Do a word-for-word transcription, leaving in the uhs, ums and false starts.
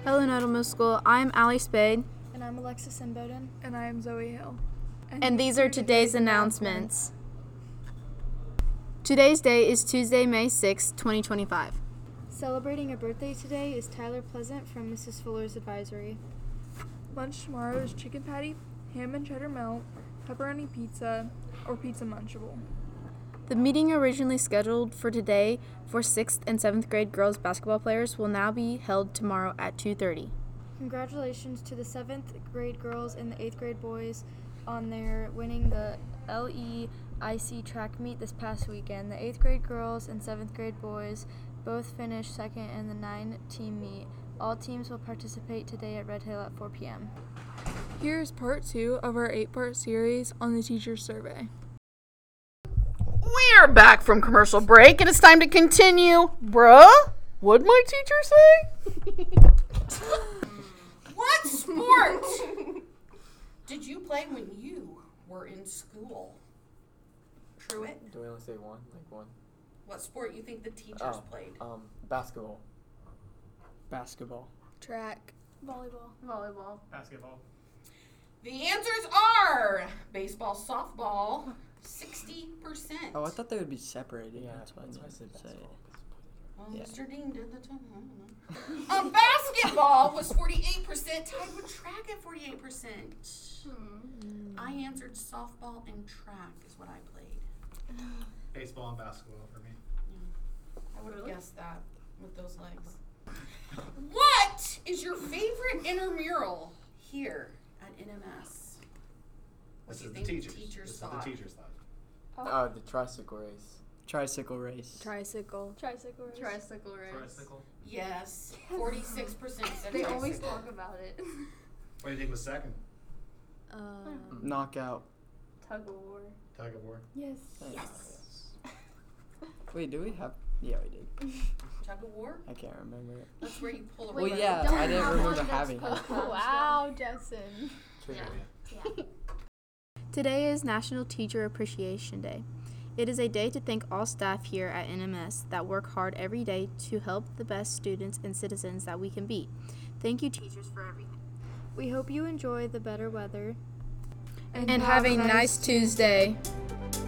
Hello, Nettle Middle School. I'm Allie Spade. And I'm Alexis Inboden. And I am Zoe Hill. And, and these are today's announcements. Today's day is Tuesday, May sixth, twenty twenty-five. Celebrating a birthday today is Tyler Pleasant from Missus Fuller's Advisory. Lunch tomorrow is chicken patty, ham and cheddar melt, pepperoni pizza, or pizza munchable. The meeting originally scheduled for today for sixth and seventh grade girls basketball players will now be held tomorrow at two thirty. Congratulations to the seventh grade girls and the eighth grade boys on their winning the L E I C track meet this past weekend. The eighth grade girls and seventh grade boys both finished second in the nine-team meet. All teams will participate today at Red Hill at four p.m. Here's part two of our eight-part series on the teacher survey. We're back from commercial break, and it's time to continue. Bruh, what'd my teacher say? What sport did you play when you were in school? Truett? Do we only say one? Like one? What sport you think the teachers Oh, played? Um, basketball. Basketball. Track. Volleyball. Volleyball. Basketball. The answers are baseball, softball, sixty percent. Oh, I thought they would be separated. Yeah, that's why I that's why I didn't said say it. basketball. Well, Yeah. Mister Dean did the time. I don't know. Um, basketball was forty-eight percent, tied with track at forty-eight percent. Hmm. I answered softball and track is what I played. Baseball and basketball for me. I would have Really? guessed that with those legs. What is your favorite intramural here at N M S? What This do you is the think teachers. teachers this thought? is the teachers thought. Oh, the tricycle race. Tricycle race. Tricycle. Tricycle race. Tricycle race. Tricycle. Yes, forty-six percent said They tricycle. always talk about it. What do you think was second? Uh, Knockout. Tug of war. Tug of war. Yes. Yes. Wait, do we have? Yeah, we did. Tug of war? I can't remember it. That's where you pull a Well, rope. yeah, don't I didn't have remember one that's having it. postponed. Wow, Justin. Trivia. Yeah. Today is National Teacher Appreciation Day. It is a day to thank all staff here at N M S that work hard every day to help the best students and citizens that we can be. Thank you, teachers, for everything. We hope you enjoy the better weather. And, and have a nice Tuesday.